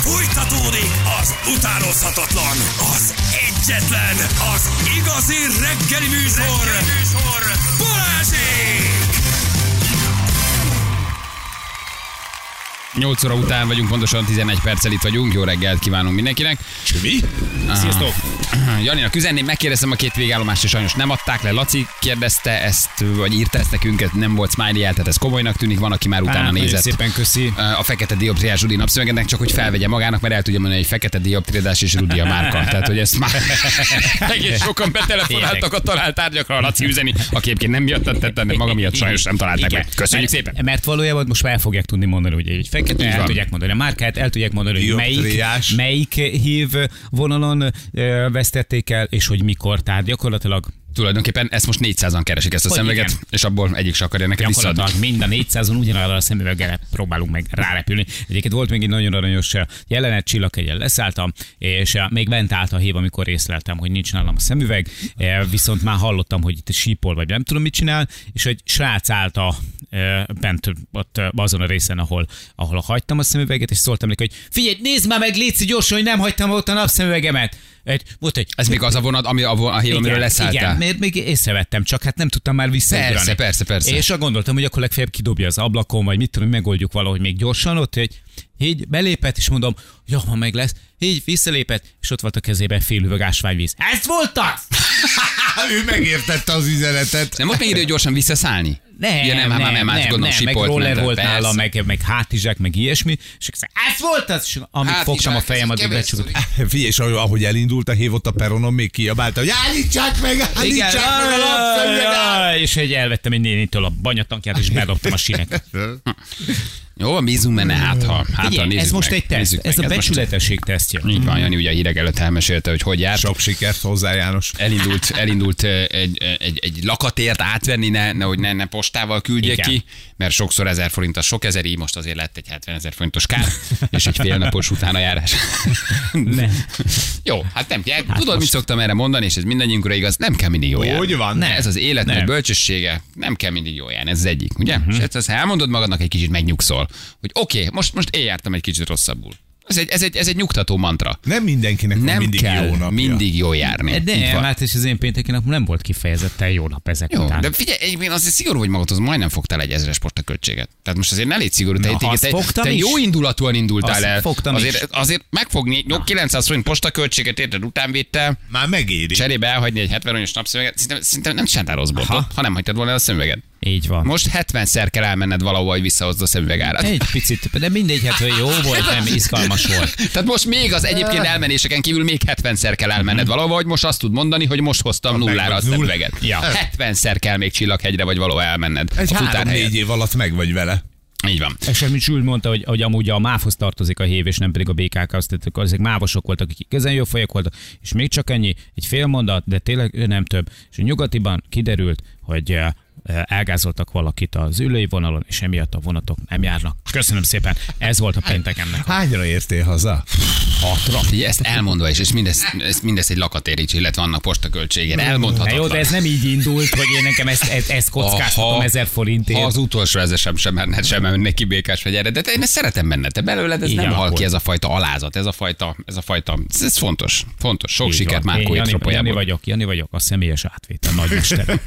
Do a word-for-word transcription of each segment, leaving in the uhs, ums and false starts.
Fújtatódik az utánozhatatlan, az egyetlen, az igazi reggeli műsor, reggeli műsor. Balázsék! nyolc óra után vagyunk, pontosan tizenegy perccel itt vagyunk. Jó reggelt kívánunk mindenkinek. Mi? Sziasztok! Janinak üzenném, megkérdeztem a két végállomást, és sajnos nem adták le. Laci kérdezte ezt, vagy írta ezt nekünk, nem volt smiley jel, tehát ez komolynak tűnik, van, aki már utána hát, nézett. Szépen köszi. A fekete dioptriás Rudi napszövegednek, csak hogy felvegye magának, mert el tudja mondani, hogy fekete dioptriás és Rudi a márka. Tehát, hogy ezt már egész sokan betelefonáltak a talált tárgyakra, a Laci üzeni, aki egyébként nem miatt tette, de maga miatt sajnos nem találták meg. Köszönjük mert, szépen. Mert valójában most már el fogják tudni mondani, hogy egy fekete, el tudják mondani a márkát, el tudják mondani, hogy melyik, melyik hív vonalon ö, vesztették el, és hogy mikor. Tehát gyakorlatilag Tulajdonképpen ezt most négyszázan keresik ezt a hogy szemüveget, igen. és abból egyik se akarja neked visszaadni. Gyakorlatilag mind a négyszázon ugyanarra a szemüveggel próbálunk meg rárepülni. Egyébként volt még egy nagyon aranyos jelenet, Csillagkegyen leszálltam, és még bent állt a hív, amikor észleltem, hogy nincs nálam a szemüveg, viszont már hallottam, hogy itt sípol, vagy nem tudom mit csinál, és egy srác állt a, bent ott azon a részen, ahol, ahol hagytam a szemüveget, és szóltam neki, hogy figyelj, nézd már meg, légy gyorsan, hogy nem hagytam ott a napszemüvegemet. Egy, volt egy, Ez még az a vonat, ami a, a hív, amiről leszálltál. Igen, mert még észrevettem, csak hát nem tudtam már visszaugrani. Persze, persze, persze. És akkor gondoltam, hogy akkor legfeljebb kidobja az ablakon, vagy mit tudom, megoldjuk valahogy még gyorsan ott, hogy így belépett, és mondom, jó, ha meg lesz, így visszalépett, és ott volt a kezében fél üveg ásványvíz. Ez volt az! Ő megértette az üzenetet. Nem most még idő gyorsan visszaszállni? Nem, ja, nem, nem, nem, nem, nem, gondolom, nem meg roller ment, volt persze. nála, meg, meg hátizsák, meg ilyesmi, és ez volt az, és amíg Hátizsák, fogtam a fejem, ez addig kevés lecsukott. Figyelj, és ahogy elindult a hív ott a peronon, még kiabálta, hogy állítsák meg, állítsák meg a lapszemüveget! És egy elvettem egy nénitől a banyatankját, és bedobtam a sinek. Jó, van, bízunk benne, hát ha. Hát, Figyelj, ha ez most meg, egy teszt, ez meg, a becsületesség tesztje. Így van, Jani ugye a hírek előtt elmesélte, hogy hogy járt. Sok sikert hozzá, János. Elindult, elindult egy, egy, egy lakatért átvenni, ne, nehogy ne, ne postával küldjék ki, mert sokszor ezer forint az sok ezer, így most azért lett egy hetvenezer forintos kár, és egy félnapos utánajárás. Ne. Jó, hát nem kell. Hát tudod, most... mit szoktam erre mondani, és ez mindannyiunkra igaz, nem kell mindig jól járni. Hogy van? Ne. Ez az élet nagy bölcsessége, nem kell mindig jól járni, ez az egyik, ugye? Uh-huh. És ezt, ha elmondod magadnak, egy kicsit megnyugszol, hogy oké, okay, most, most én jártam egy kicsit rosszabbul. Ez egy, ez egy, ez egy nyugtató mantra. Nem mindenkinek nem van mindig kell jó napja. mindig jól járni. De hát és az én pénteki nap nem volt kifejezetten jó nap ezek Jó, után. de figyelj, egyébként azért szigorú vagy magadhoz, majdnem fogtál egy ezres postaköltséget. Tehát most azért ne légy szigorú, te, Na, te, te, fogtam te is. jó indulatúan indultál Azt el. fogtam azért, is. azért megfogni kilencszáz forint postaköltséget érted utánvétel, Már megéri. cserébe elhagyni egy hetven forint napszöveget, szerintem, szerintem nem csináltál rossz boltot, ha nem hagytad volna el a szemüveget. Így van. Most hetvenszer kell elmenned valahova, hogy visszahozd a szemüvegárat. Egy picit, de mindegy, hát hogy jó volt, nem izgalmas volt. Tehát most még az egyébként elmenéseken kívül még hetvenszer kell elmenned valahova, hogy most azt tud mondani, hogy most hoztam nullára a szemüveget. Ja. hetvenszer kell még Csillaghegyre vagy valahova elmenned. Egy a futárhelyet. három-négy év alatt meg vagy vele. Így van. És amit Zsül mondta, hogy, hogy amúgy a mávhoz tartozik a hév, és nem pedig a bé ká ká, azt ezek mávosok voltak, akik ezen jó fajok voltak, és még csak ennyi, egy fél mondat, de tényleg nem több. És a nyugatiban kiderült, hogy elgázoltak valakit az ülői vonalon, és emiatt a vonatok nem járnak. Köszönöm szépen, ez volt a péntekemnek. Hányra értél haza? Hatra. Ugye ezt elmondva is, és mindezt, ezt, mindezt egy lakatérics, illetve annak postaköltségére. Elmondhatatlan. Jó, de ez nem így indult, hogy én nekem ezt, ezt, ezt kockáztatom ezer forintért. Ha az utolsó ezesem sem menne, sem menne ki békás vagy erre, de én ezt szeretem benne, te belőled ez Igen, nem hal akkor. ki, ez a fajta alázat, ez a fajta, ez a fajta, ez, ez fontos, fontos. Sok sikert Márkó Jani, Jani étropójából. vagyok, Jani vagyok, a személyes átvétel nagymester.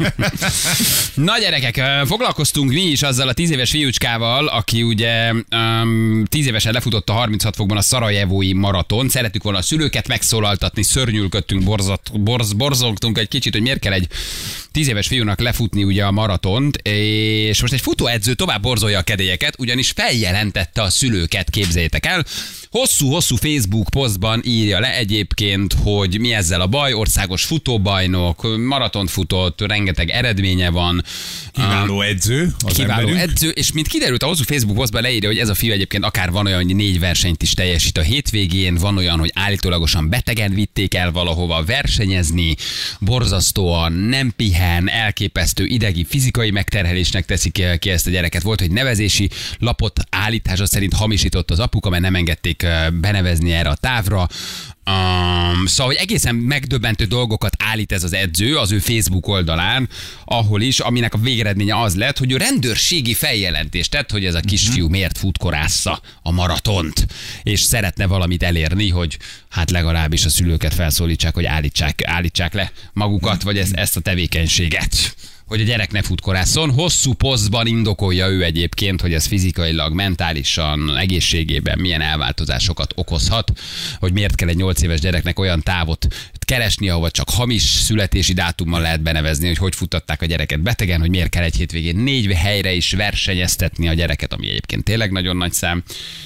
Na gyerekek, foglalkoztunk mi is azzal a tíz éves fiúcskával, aki ugye um, tíz évesen lefutott a harminchat fokban a szarajevói maraton. Szerettük volna a szülőket megszólaltatni, szörnyűlködtünk, borzat, borz, borzoltunk egy kicsit, hogy miért kell egy tíz éves fiúnak lefutni ugye a maratont, és most egy futóedző tovább borzolja a kedélyeket, ugyanis feljelentette a szülőket, képzeljétek el. Hosszú-hosszú Facebook posztban írja le egyébként, hogy mi ezzel a baj, országos futóbajnok, maratont futott, rengeteg eredménye van. Kiváló edző. Az Kiváló emberünk. edző, és mint kiderült, a hosszú Facebook posztban leírja, hogy ez a fiú egyébként akár van olyan, hogy négy versenyt is teljesít a hétvégén, van olyan, hogy állítólagosan betegen vitték el valahova versenyezni, borzasztóan nem pihen, elképesztő idegi, fizikai megterhelésnek teszik ki ezt a gyereket. Volt, hogy nevezési lapot állítása szerint hamisított az apuka, mert nem engedték benevezni erre a távra. Um, szóval, hogy egészen megdöbbentő dolgokat állít ez az edző az ő Facebook oldalán, ahol is, aminek a végeredménye az lett, hogy ő rendőrségi feljelentést tett, hogy ez a kisfiú miért futkorásza a maratont, és szeretne valamit elérni, hogy hát legalábbis a szülőket felszólítsák, hogy állítsák, állítsák le magukat, vagy ezt, ezt a tevékenységet, hogy a gyerek ne futkorásszon. Hosszú posztban indokolja ő egyébként, hogy ez fizikailag, mentálisan, egészségében milyen elváltozásokat okozhat, hogy miért kell egy nyolc éves gyereknek olyan távot keresni, ahova csak hamis születési dátummal lehet benevezni, hogy hogy futtatták a gyereket betegen, hogy miért kell egy hétvégén négy helyre is versenyeztetni a gyereket, ami egyébként tényleg nagyon nagy szám.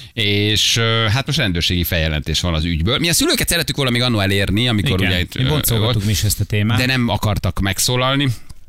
És hát most rendőrségi feljelentés van az ügyből. Mi a szülőket szerettük volna még annó elérni, amikor igen, ugye boncolgattuk mi is ezt a témát. De nem akartak megszólalni.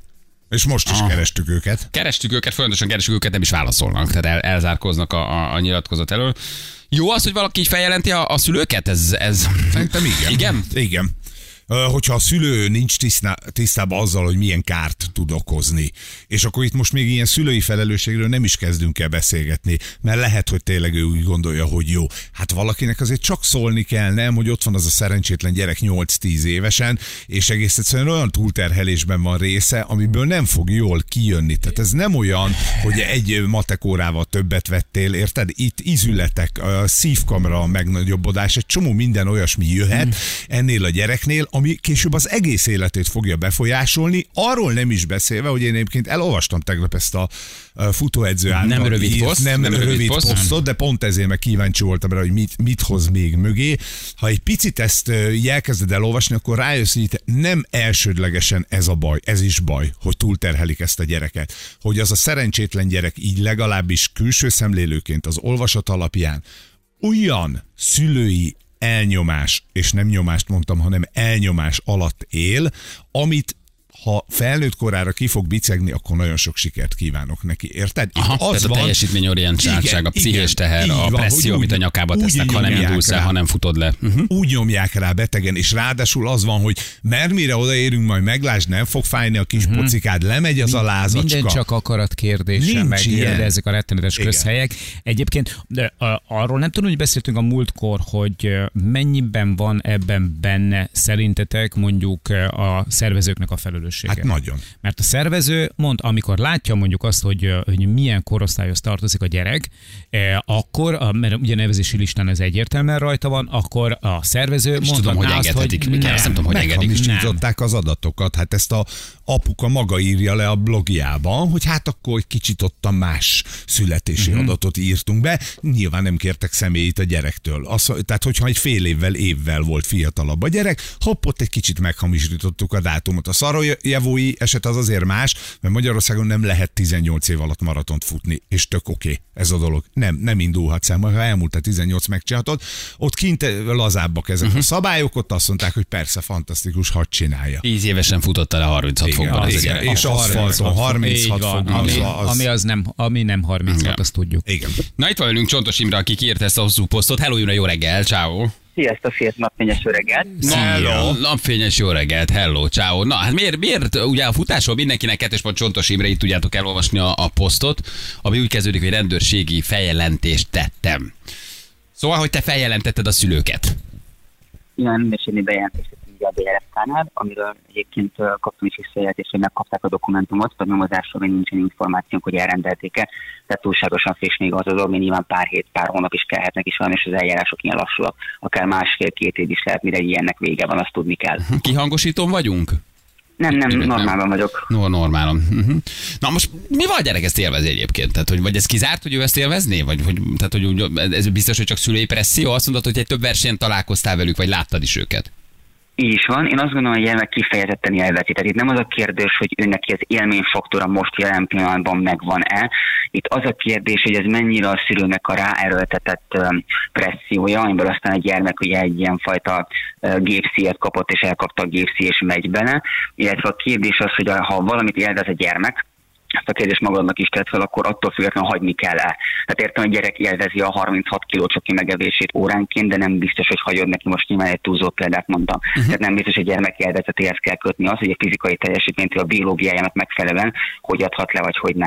És most is ah. kerestük őket. Kerestük őket, folyamatosan kerestük őket, nem is válaszolnak, tehát el, elzárkóznak a, a, a nyilatkozat elől. Jó az, hogy valaki így feljelenti a, a szülőket? Ez, ez... Szerintem igen. Igen? Igen. Hogyha a szülő nincs tisztában azzal, hogy milyen kárt tud okozni. És akkor itt most még ilyen szülői felelősségről nem is kezdünk el beszélgetni, mert lehet, hogy tényleg ő úgy gondolja, hogy jó. Hát valakinek azért csak szólni kell, nem, hogy ott van az a szerencsétlen gyerek nyolc-tíz évesen, és egész egyszerűen olyan túlterhelésben van része, amiből nem fog jól kijönni. Tehát ez nem olyan, hogy egy matekórával többet vettél, érted? Itt ízületek, szívkamra megnagyobbodás, egy csomó minden olyasmi jöhet ennél a gyereknél, ami később az egész életét fogja befolyásolni, arról nem is beszélve, hogy én egyébként elolvastam tegnap ezt a futóedző által nem rövid írt, poszt, nem, nem rövid, rövid poszt, posztot, de pont ezért meg kíváncsi voltam rá, hogy mit, mit hoz még mögé. Ha egy picit ezt elkezded elolvasni, akkor rájössz, hogy itt nem elsődlegesen ez a baj, ez is baj, hogy túlterhelik ezt a gyereket. Hogy az a szerencsétlen gyerek így legalábbis külső szemlélőként az olvasat alapján olyan szülői elnyomás, és nem nyomást mondtam, hanem elnyomás alatt él, amit ha felnőtt korára ki fog bicegni, akkor nagyon sok sikert kívánok neki, érted? Aha, az tehát van, a teljesítményorientáltság, a pszichés teher, a presszió, van, amit a nyakába tesznek, ha nem indulsz el, ha nem futod le. Uh-huh. Úgy nyomják rá betegen, és ráadásul az van, hogy mert mire odaérünk, majd meglásd, nem fog fájni a kis uh-huh. pocikád, lemegy az a lázacska. Minden csak akarat kérdése, meg ilyen, ezek a rettenetes igen. közhelyek. Egyébként de, a, arról nem tudom, hogy beszéltünk a múltkor, hogy mennyiben van ebben benne szerintetek mondjuk a szervezőknek a felelőssége. Hát nagyon. Mert a szervező mond, amikor látja mondjuk azt, hogy, hogy milyen korosztályhoz tartozik a gyerek, eh, akkor, mert ugye nevezési listán ez egyértelműen rajta van, akkor a szervező mondhatná azt, hogy nem, nem tudom, hogy engedik. Meghamisították az adatokat. Hát ezt a apuka maga írja le a blogjában, hogy hát akkor egy kicsit ott a más születési uh-huh. adatot írtunk be. Nyilván nem kértek személyit a gyerektől. Az, tehát, hogyha egy fél évvel, évvel volt fiatalabb a gyerek, hopp, ott egy kicsit meghamisítottuk a dátumot. A Szarajevói eset az azért más, mert Magyarországon nem lehet tizennyolc év alatt maratont futni, és tök oké okay, ez a dolog. Nem, nem indulhatsz el, ha elmúlt a tizennyolc megcsináltad. Ott kint lazábbak ezek uh-huh. a szabályok, ott azt mondták, hogy persze, fantasztikus, hadd csinálja. tíz évesen futotta le harminchat fokban az igen, és aszfalton harminchat fokban. Ami, az... ami, az nem, ami nem harminchat, igen. azt tudjuk. Igen. Na itt van velünk Csontos Imre, aki kiírta ezt a hosszú posztot. Hello, Juna, jó reggel, ciao. Sziasztok, szép napfényes jó reggelt. Hello. Napfényes jó reggelt, hello, ciao. Na, hát miért, miért ugye a futásról mindenkinek kettes pont Csontos Imre, itt tudjátok elolvasni a, a posztot, ami úgy kezdődik, hogy rendőrségi feljelentést tettem. Szóval, hogy te feljelentetted a szülőket. Igen, rendőrségi bejelentést a bé er ef ká-nál, amiről egyébként kaptam is visszajelzést, hogy megkapták a dokumentumot, a nyomozásról még nincsen információnk, hogy elrendelték-e, tehát túlságosan friss még az a dolog, nyilván pár hét, pár hónap is kellhetnek, és sajnos az eljárások ilyen lassúak, akár másfél-két év is lehet, mire ilyennek vége van, azt tudni kell. Kihangosítón vagyunk? Nem, nem, normálban vagyok. No, normálon. Uh-huh. Na most mi van, a gyerek ezt élvezi egyébként? Tehát, hogy, vagy ez kizárt, hogy ő ezt élvezné? Vagy hogy, tehát, hogy ez biztos, hogy csak szülői presszió? Azt mondod, hogy egy több versenyen találkoztál velük, vagy láttad is őket? Így is van. Én azt gondolom, hogy a gyermek kifejezetten élvezi. Tehát itt nem az a kérdés, hogy ő neki az élményfaktora most jelen pillanatban megvan-e. Itt az a kérdés, hogy ez mennyire a szülőnek a ráerőltetett pressziója, amiből aztán a gyermek ugye egy ilyenfajta gépszíjat kapott, és elkapta a gépszíj, és megy bele. Illetve a kérdés az, hogy ha valamit élvez a gyermek, ezt a kérdést magadnak is tett fel, akkor attól függetlenül hagyni kell-e. Tehát értem, hogy a gyerek élvezi a harminchat kiló csoki megevését óránként, de nem biztos, hogy hagyod neki, most nyilván egy túlzó példát mondtam. Uh-huh. Tehát nem biztos, hogy a gyermek élvezetéhez kell kötni az, hogy a fizikai teljesítménytől a biológiájának megfelelően hogy adhat le, vagy hogy nem.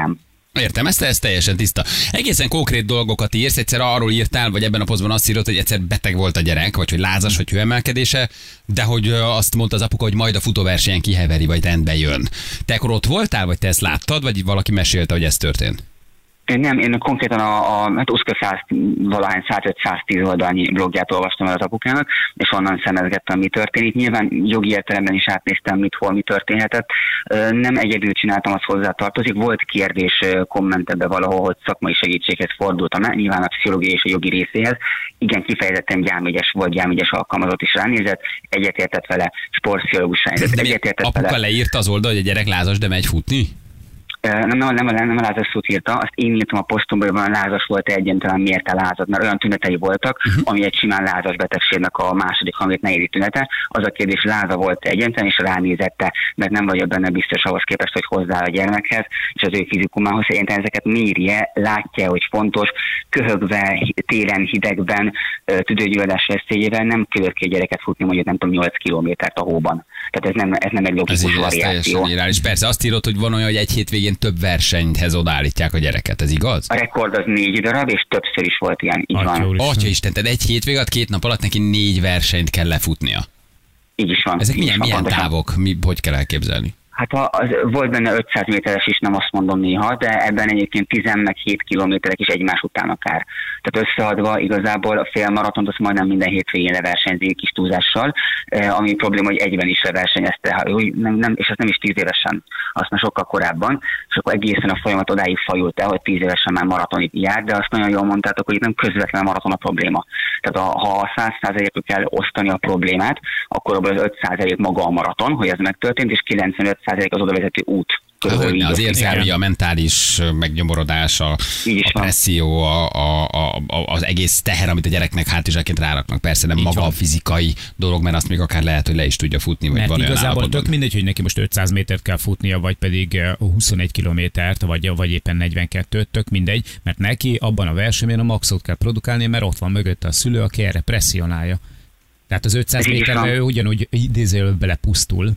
Értem, ezt, ez teljesen tiszta. Egészen konkrét dolgokat írsz, egyszer arról írtál, vagy ebben a posztban azt írod, hogy egyszer beteg volt a gyerek, vagy hogy lázas, vagy hőemelkedése, de hogy azt mondta az apuka, hogy majd a futóversenyen kiheveri, vagy rendbe jön. Te akkor ott voltál, vagy te ezt láttad, vagy valaki mesélte, hogy ez történt? Én nem, én konkrétan a, a hát Uszka száz valahány százöt-száztíz oldalnyi blogját olvastam el az apukának, és onnan szemezgettem, mi történik. Nyilván jogi értelemben is átnéztem, mit, hol, mi történhetett. Nem egyedül csináltam, az hozzá tartozik. Volt kérdés komment ebbe valahol, hogy szakmai segítséghez fordultam el, nyilván a pszichológiai és a jogi részéhez. Igen, kifejezetten gyámügyes volt, gyámügyes alkalmazott is ránézett, egyetértett vele, sportpszichológus ránézett, egyetértett apuka vele. leírta az oldal, hogy a gyerek lázas, de megy futni? Nem, nem, nem, nem a lázas szót írta, azt én írtam a posztomban, hogy van lázas volt egyáltalán miért te lázad, mert olyan tünetei voltak, uh-huh. ami egy simán lázas betegségnek a második hangét negyedik tünete. Az a kérdés, láza volt egyáltalán, és ránézette, mert nem vagyok benne biztos ahhoz képest, hogy hozzááll a gyermekhez, és az ő fizikumához. Szerintem ezeket mérje, látja, hogy fontos, köhögve, télen, hidegben, tüdőgyulladás veszélyével nem küldött ki a gyereket futni mondjuk nem tudom nyolc kilométert a hóban. Tehát ez nem, ez nem egy logikus variáció. És persze azt írod, hogy van olyan, hogy egy hétvégén több versenyhez odaállítják a gyereket, ez igaz? A rekord az négy darab, és többször is volt ilyen, így Atya van. Atyaisten, tehát egy hétvég alatt két nap alatt neki négy versenyt kell lefutnia. Így is van. Ezek így milyen, van, milyen pontosan. távok? Mi, hogy kell elképzelni? Hát az, volt benne ötszáz méteres is, nem azt mondom néha, de ebben egyébként tíz meg hét kilométerek is egymás után akár. Tehát összeadva igazából a félmaratont azt majdnem minden hétvégén leversenyzik kis túlzással, ami probléma, hogy egyben is leversenyezte, nem, nem, és ez nem is tíz évesen, azt már sokkal korábban, és akkor egészen a folyamat odáig fajult el, hogy tíz évesen már maratonig jár, de azt nagyon jól mondtátok, hogy itt nem közvetlen a maraton a probléma. Tehát a, ha a száz százalékra kell osztani a problémát, akkor abban az öt százalék maga a maraton, hogy ez megtörtént, és kilencvenöt százalék az odavezető út. Hogy az érzelmi, a mentális megnyomorodás, a, a presszió, a, a, a, az egész teher, amit a gyereknek hátizsáként ráraknak. Persze nem így maga van. a fizikai dolog, mert azt még akár lehet, hogy le is tudja futni, vagy Mert van olyan igazából állapotban. tök mindegy, hogy neki most ötszáz métert kell futnia, vagy pedig huszonegy kilométert, vagy, vagy éppen negyvenkettőt, tök mindegy, mert neki abban a versenyben a maxot kell produkálni, mert ott van mögötte a szülő, aki erre presszionálja. Tehát az ötszáz méterre ő ugyanúgy idézőjelben belepusztul.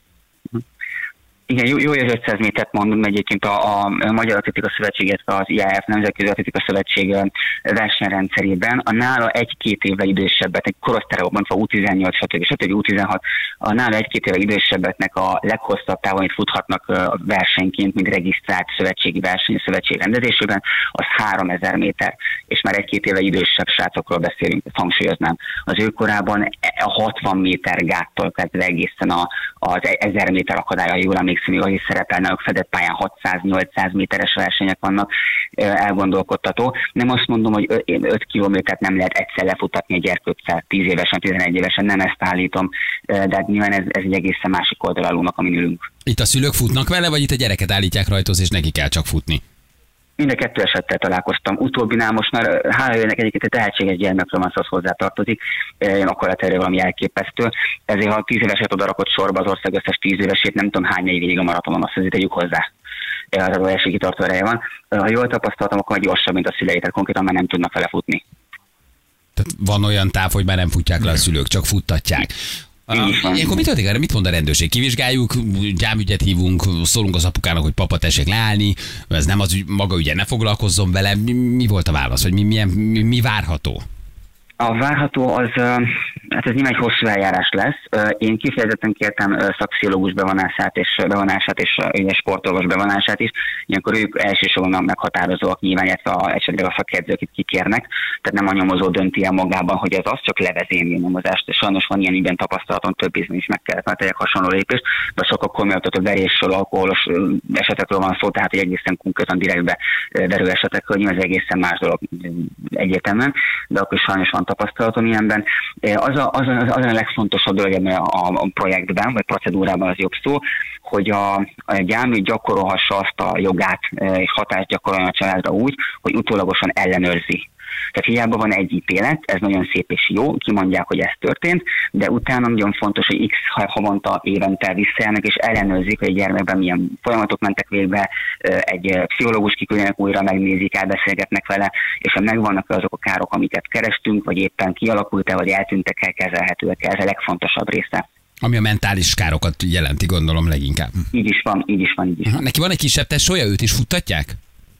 Igen, jó, jó, hogy az ötszáz métert mondom, egyébként a, a Magyar Atlétika Szövetség, illetve az i á ef Nemzetközi Atlétika Szövetség versenyrendszerében a nála egy-két évvel idősebbet, egy korosztályra bontva U tizennyolc, stb. stb. U tizenhat, a nála egy-két évvel idősebbeknek a leghosszabb távon, amit futhatnak versenyként, mint regisztrált szövetségi verseny a szövetség rendezésében, az háromezer méter, és már egy-két évvel idősebb srácokról beszélünk, ezt hangsúlyoznám. Az ő korában a hatvan méter gáttól kezdve egészen a, az ezer méter akadálya, jól emlékszem, ahogy is szerepelnek fedett pályán hatszáz-nyolcszáz méteres versenyek vannak, elgondolkodtató. Nem azt mondom, hogy öt kilométert nem lehet egyszer lefutatni egy gyerkőccel, tíz évesen, tizenegy évesen, nem ezt állítom, de nyilván ez, ez egy egészen másik oldalálónak, amin ülünk. Itt a szülők futnak vele, vagy itt a gyereket állítják rajtozni, és neki kell csak futni? Mind a kettő esettel találkoztam. Utóbbinál most már hála jönnek egyébként egy tehetséges gyermekről van, az hozzá tartozik, akkor lehet erre valami elképesztő. Ezért ha tíz éveset oda rakott sorba az ország összes tíz évesét, nem tudom hány végig a maratonon, azt azért tegyük hozzá. Az óriási kitartó ereje van. Ha jól tapasztaltam, akkor gyorsabb, mint a szülei, tehát konkrétan már nem tudnak vele futni. Tehát van olyan táv, hogy már nem futják le a szülők, csak futtatják. Ilyenkor mit történik? Mit mond a rendőrség? Kivizsgáljuk, gyámügyet hívunk, szólunk az apukának, hogy papa, tessék leállni, ez nem az ügy, maga ügye, ne foglalkozzon vele. Mi, mi volt a válasz? Vagy mi, milyen, mi, mi várható? A várható az, hát ez nyilván egy hosszú eljárás lesz. Én kifejezetten kértem szakpszichológus bevonását és, bevonását és ugye, sportolvos bevonását is. Ilyenkor ők elsősorban meghatározóak nyilván, illetve a, esetleg a szakedzők itt kikérnek. Tehát nem a nyomozó dönti el magában, hogy ez az, csak levezényli a nyomozást. És sajnos van ilyen ügyben tapasztalaton, több ízben is meg kellett, mert egy hasonló lépést, de sokkal komolyabban verésről, alkoholos esetekről van szó, tehát egy egészen konkrétan direktbe verő esetekről, nyilván ez egészen más dolog egyértelműen, de akkor sajnos van tapasztalatom ilyenben. Az a, az, a, az a legfontosabb dolog ebben a, a projektben, vagy procedúrában az jobb szó, hogy a, a gyámügy gyakorolhassa azt a jogát, és hatást gyakoroljon a családra úgy, hogy utólagosan ellenőrzi. Tehát hiába van egy ítélet, ez nagyon szép és jó, kimondják, hogy ez történt, de utána nagyon fontos, hogy x havonta, évente visszajelnek, és ellenőrzik, hogy a gyermekben milyen folyamatok mentek végbe, egy pszichológus kiküldenek újra, megnézik, elbeszélgetnek vele, és ha megvannak azok a károk, amiket kerestünk, vagy éppen kialakult-e, vagy eltűntek-e, kezelhetőek, ez a legfontosabb része. Ami a mentális károkat jelenti, gondolom leginkább. Így is van, így is van, így is van. Neki van egy kisebb tesója, őt is futtatják?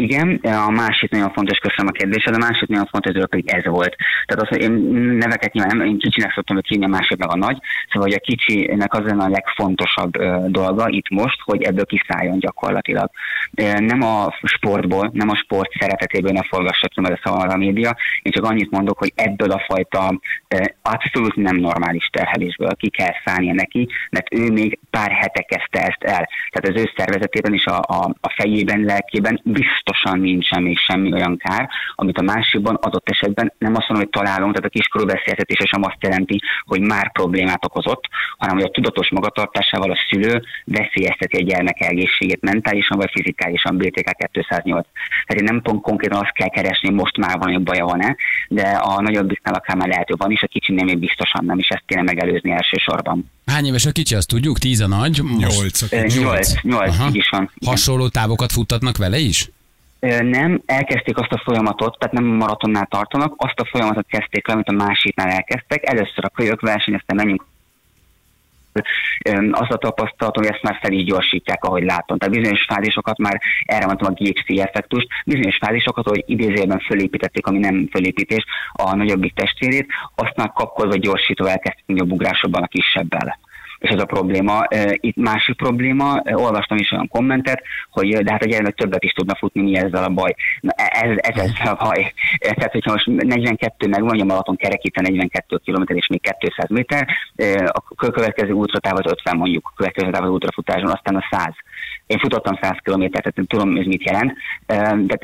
Igen, a másik nagyon fontos, köszönöm a kérdésed, a másik nagyon fontos dolog pedig ez volt. Tehát az, hogy én neveket nyilván nem, én kicsinek szoktam őt hívni, a másik meg a nagy, szóval hogy a kicsinek az lenne a legfontosabb uh, dolga itt most, hogy ebből kiszálljon gyakorlatilag. Uh, nem a sportból, nem a sport szeretetéből ne forgassa ki meg a szavamat a média, én csak annyit mondok, hogy ebből a fajta uh, abszolút nem normális terhelésből ki kell szállnia neki, mert ő még pár hete kezdte ezt el. Tehát az ő szervezetében és a, a, a fejében, lelkében biztosan nincsen még semmi olyan kár, amit a másikban adott esetben nem azt mondom, hogy találunk, tehát a kiskorú beszélgetése sem azt jelenti, hogy már problémát okozott, hanem hogy a tudatos magatartásával a szülő veszélyezteti a gyermek egészségét mentálisan vagy fizikálisan, bé té ká kétszáznyolc. Tehát én nem pont konkrétan azt kell keresni, most már van, hogy baja van-e, de a nagyobbiknál akár már lehet, hogy van is, a kicsinél még biztosan nem, és ezt kéne megelőzni elsősorban. Hány éves a kicsi, azt tudjuk? Tíz a nagy? Nyolc. Nyolc, nyolc, így is van. Hasonló távokat futtatnak vele is? Nem, elkezdték azt a folyamatot, tehát nem maratonnál tartanak, azt a folyamatot kezdték le, amit a másiknál elkezdtek. Először a kölyök verseny, aztán menjünk. Azt a tapasztalatom, hogy ezt már fel is gyorsítják, ahogy látom. Tehát bizonyos fázisokat már, erre mondtam a gé iksz té effektust, bizonyos fázisokat, hogy idézőjelben fölépítették, ami nem fölépítés, a nagyobbik testvérét, azt már kapkodva gyorsítva elkezdték a ugrásokban a kisebbel. És ez a probléma. Itt másik probléma, olvastam is olyan kommentet, hogy de hát a gyermek többet is tudna futni, mi ezzel a baj. Na, ez, ez ezzel a baj. Tehát, hogyha most negyvenkettő megvan, a Maraton kerekít a negyvenkettő kilométer és még kétszáz méter, a következő ultratáv az ötven mondjuk, a következő táv az ultrafutáson, aztán a száz. Én futottam száz kilométert, tehát tudom, ez mit jelent. De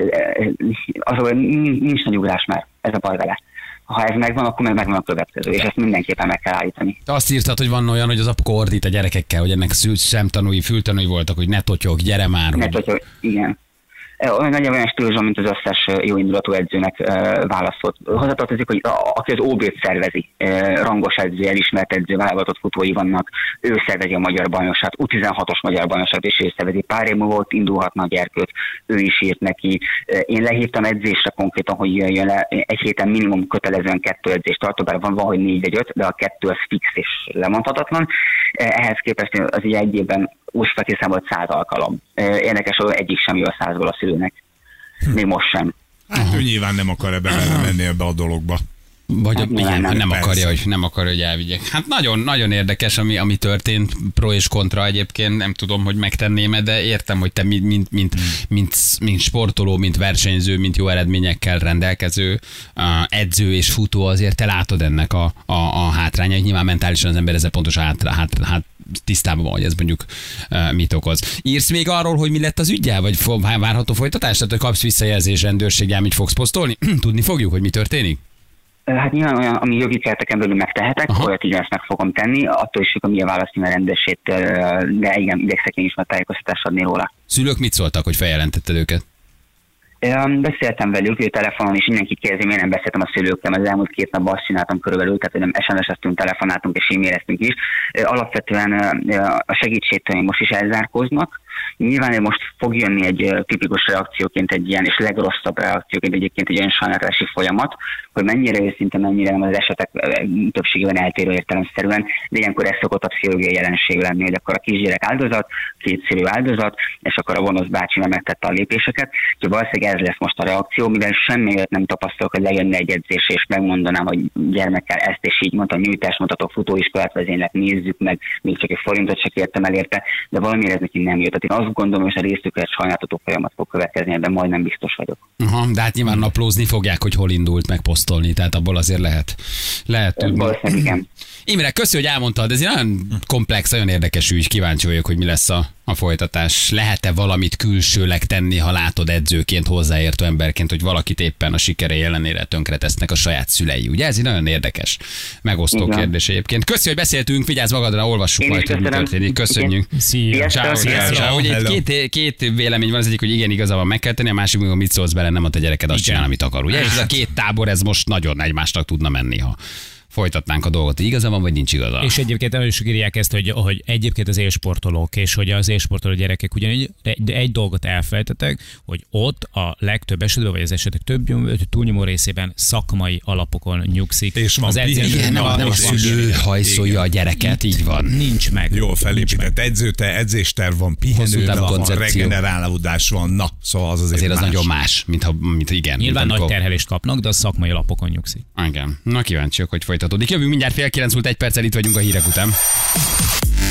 az, hogy nincs nagy ugrás már, ez a baj vele. Ha ez megvan, akkor meg megvan a következő, és ezt mindenképpen meg kell állítani. Te azt írtad, hogy van olyan, hogy az apu ordít a gyerekekkel, hogy ennek szemtanúi, fültanúi voltak, hogy ne totyog, gyere már. Ne hogy... totyog, igen. Olyan nagyon olyan stíluson, mint az összes jóindulatú edzőnek válaszolt. Hozzátartozik, hogy aki az ó bét szervezi, rangos edző, elismert edző, válogatott futói vannak, ő szervezi a magyar bajnokságot, u tizenhatos magyar bajnokságot, és ő szervezi. Pár év múlva ott indulhatna a gyerkőt, ő is írt neki. Én lehívtam edzésre konkrétan, hogy jöjjön le, egy héten minimum kötelezően kettő edzést tartó, bár van valahogy négy vagy öt, de a kettő az fix és lemondhatatlan. Ehhez képest az ugye egy évben úgy felkészámolt száz alkalom. Érdekes, hogy egyik sem jön a százból a szülőnek. Még most sem. Hát ő nyilván nem akar ebbe menni ebbe a dologba. Vagy Hát, igen, nem, nem, persze. akarja, hogy, nem akarja, hogy elvigyek. Hát nagyon, nagyon érdekes, ami, ami történt, pro és kontra egyébként, nem tudom, hogy megtenném, de értem, hogy te mint, mint, mint, mint, mint sportoló, mint versenyző, mint jó eredményekkel rendelkező uh, edző és futó, azért te látod ennek a, a, a hátrányait. Nyilván mentálisan az ember ezzel pontosan hát, hát, hát tisztában van, hogy ez mondjuk uh, mit okoz. Írsz még arról, hogy mi lett az üggyel, vagy fo- várható folytatás? Tehát, hogy kapsz visszajelzés rendőrséggel, amit fogsz posztolni? Tudni fogjuk, hogy mi történik? Hát nyilván olyan, ami jogi kereteken belül megtehetek, Aha. olyat igen, ezt meg fogom tenni, attól is függ, hogy milyen választni a rendőrsét, de igen, igyekszek én is már tájékoztatást adni róla. Szülők mit szóltak, hogy feljelentetted őket? Beszéltem velük, ő telefonon is, mindenki kérdezi, miért nem beszéltem a szülőkkel, mert az elmúlt két napban azt csináltam körülbelül, tehát hogy nem es em es-eztünk, telefonáltunk és e-maileztünk is. Alapvetően a segítségtől most is elzárkóznak. Nyilván most fog jönni egy tipikus reakcióként egy ilyen, és legrosszabb reakcióként egyébként egy olyan sajnálatási folyamat, hogy mennyire őszinte, mennyire nem az esetek többségében eltérő értelemszerűen, de ilyenkor ez szokott a pszichológiai jelenség lenni, hogy akkor a kisgyerek áldozat, két szülő áldozat, és akkor a gonosz bácsi nem megtette a lépéseket. Úgyhogy valószínűleg ez lesz most a reakció, mivel semmi nem tapasztalok, hogy lejönne egy edzés, és megmondanám, hogy gyermekkel ezt és így mondta, nyújtásmutatok, futóiskolát vezénylek, nézzük meg, még csak egy forintot se kértem el érte, de valamiért ez neki nem jött. Tehát én azt gondolom, hogy a részükre egy sajnálatos folyamat fog következni, de majdnem biztos vagyok. Aha, de hát nyilván naplózni fogják, hogy hol indult meg posztolni, tehát abból azért lehet, lehet tudni. Valószínűleg igen. Imre, köszi, hogy elmondtad, ez egy nagyon komplex, nagyon érdekes ügy, kíváncsi vagyok, hogy mi lesz a, a folytatás. Lehet-e valamit külsőleg tenni, ha látod edzőként, hozzáértő emberként, hogy valakit éppen a sikerei ellenére tönkretesznek a saját szülei, ugye? Ez egy nagyon érdekes, megosztó Igen. kérdés egyébként. Köszi, hogy beszéltünk, vigyázz magadra, olvassuk Én majd, is hogy mi köszönöm. történik. Köszönjük. Szia. Ciao, Sziasztok. ciao. Ugye Hello. itt két, két vélemény van, az egyik, hogy igen, igaza van, meg kell tenni, a másik, hogy mit szólsz bele, nem a te gyereked azt Igen. csinál, amit akar. Ugye? És ez a két tábor, ez most nagyon egymásnak tudna menni, ha folytatnánk a dolgot. Igaza van, vagy nincs igaza? És egyébként nagyon is írják ezt, hogy, hogy egyébként az élsportolók, és hogy az élsportoló gyerekek ugyanígy egy, egy dolgot elfelejtettek, hogy ott a legtöbb esetben, vagy az esetek több túlnyomó részében szakmai alapokon nyugszik. És van az edzés, Igen, nem, a, nem a szülő hajszolja a gyereket, így van. Nincs meg. Jól felépített edzőte, edzésterv van, pihenő távú van, koncepció. regenerálódás van, na, szóval az azért, Azért az más. nagyon más, mint, ha, mint igen. Nyilván mint nagy amikor- terhelést kapnak, de a szakmai alapokon nyugszik. Igen. Na kíváncsiak, hogy folytatódik. Jövünk mindjárt fél kilenc múlt egy perccel, itt vagyunk a hírek után.